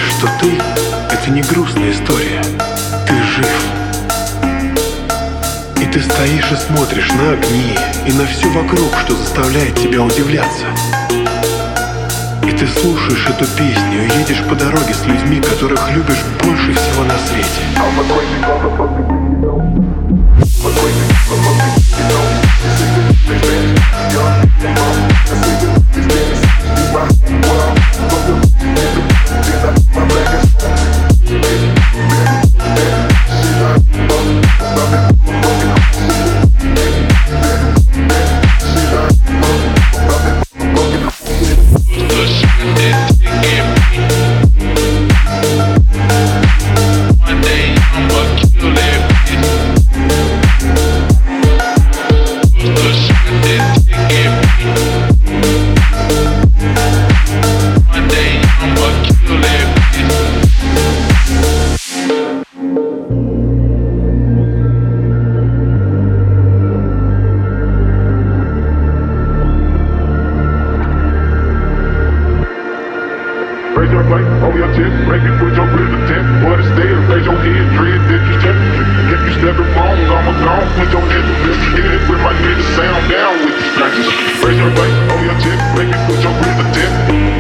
что ты — это не грустная история. Ты жив. И ты стоишь и смотришь на огни и на все вокруг, что заставляет тебя удивляться. И ты слушаешь эту песню и едешь по дороге с людьми, которых любишь больше всего на свете. Raise your plate, hold your chest, break it, put your foot in the tent. What is there, raise your head, dread, disrespect. If you stepping wrong, I'ma gone, put your head to this. Get it with my niggas, sound down with the scratches. Raise your plate, hold your chest, break it, put your foot in the tent.